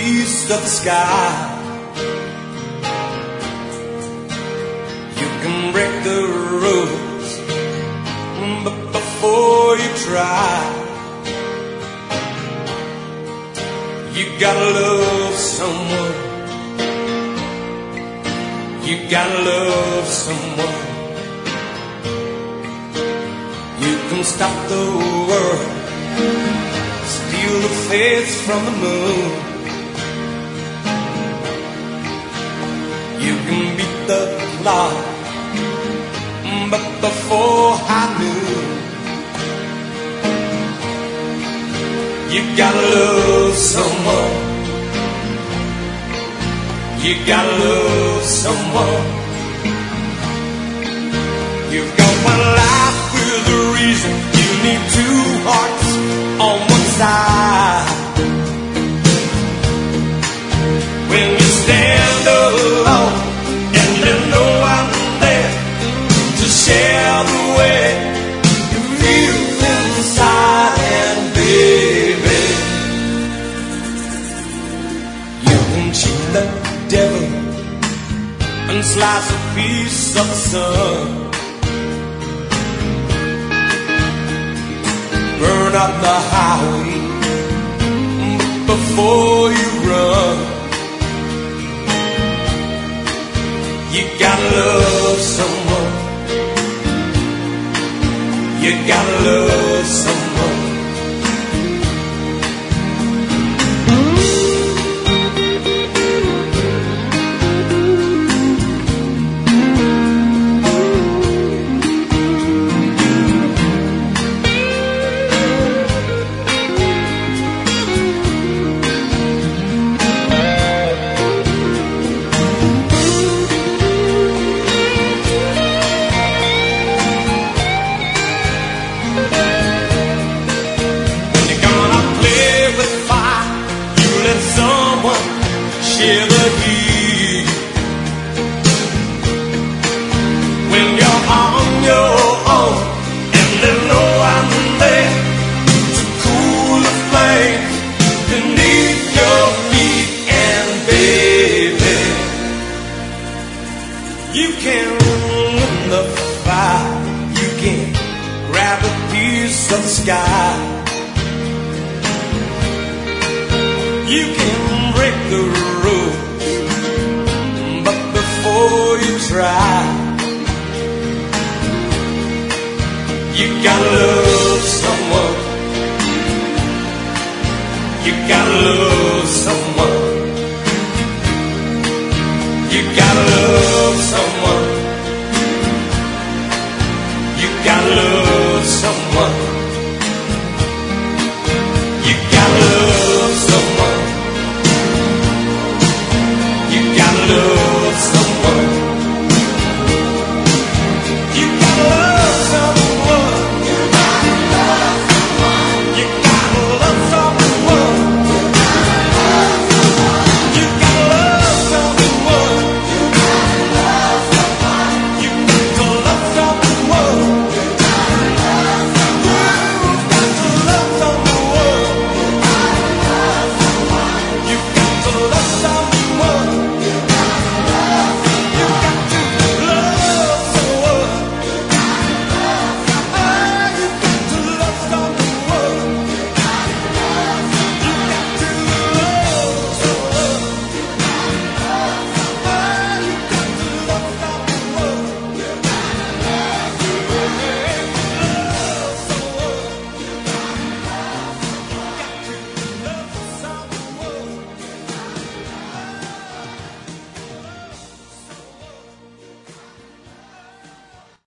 piece of the sky. You can break the rules, but before you try, you gotta love someone. You gotta love someone. You can stop the world, steal the faith from the moon. You can beat the clock, but before high noon, you gotta love someone. You gotta love someone. You've got one life with a reason. You need two hearts on one side. When you stand alone and there's no one there to share the way you feel inside, and baby, you can cheat the devil and slice a piece of the sun. Burn up the highway before you run. You gotta love someone. You gotta love someone. Share the heat. When you're on your own and there's no one there to cool the flames beneath your feet, and baby, you can win the fight. You can grab a piece of the sky. You can break the rules, but before you try, you gotta love someone. You gotta love someone. You gotta love someone. You gotta love someone. You gotta love someone. You gotta love